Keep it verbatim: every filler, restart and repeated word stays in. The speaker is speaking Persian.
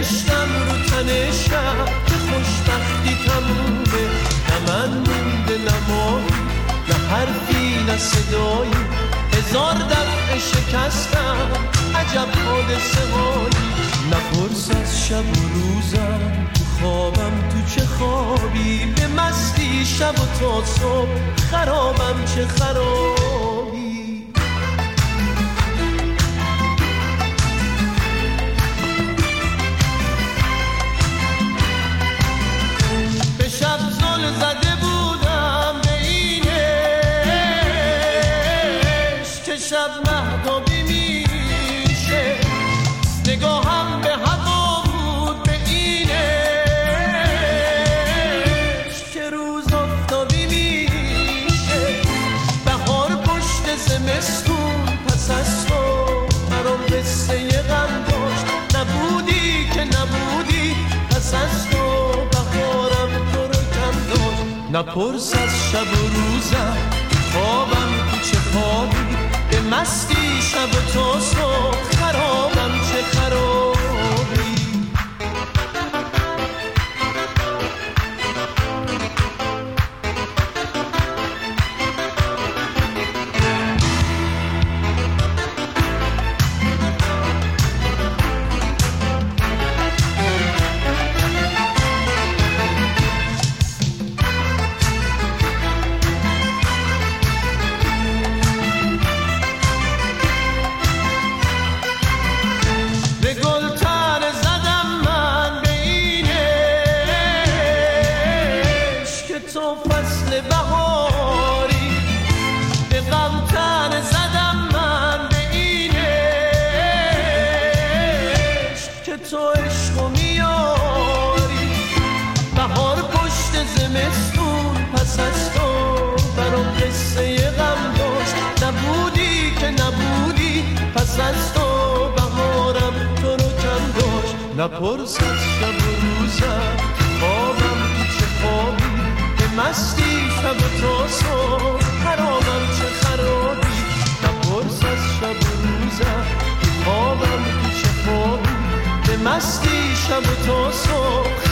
نوشتم رو تنشم که خوشبختی تمومه، نه من مونده نمایی نه حرفی نه صدایی، هزار دفعه شکستم عجب حادثه هایی. نپرس از شب و روزم تو خوابم تو چه خوابی، به مستی شب و تا صبح خرابم چه خرابی. به شب زل زده بودم به این عشق که شب مهتابی میشه، نگاهم به هوا بود به این عشق که روز آفتابی میشه. بهار پشت زمستون پس از تو برام قصه غم داشت، نبودی که نبودی پس از تو بهارم تو رو کم داشت. نپرس از شب و روزم خوابم تو چه خوابی، به مستی شب و تا صبح خرابم چه خرابی. نپرس از شب و روزم خوابم تو چه خوابی، به مستی شب و تا صبح خرابم چه خرابی. نپرس از شب و روزم خوابم تو چه خوابی، به مستی شب و تا صبح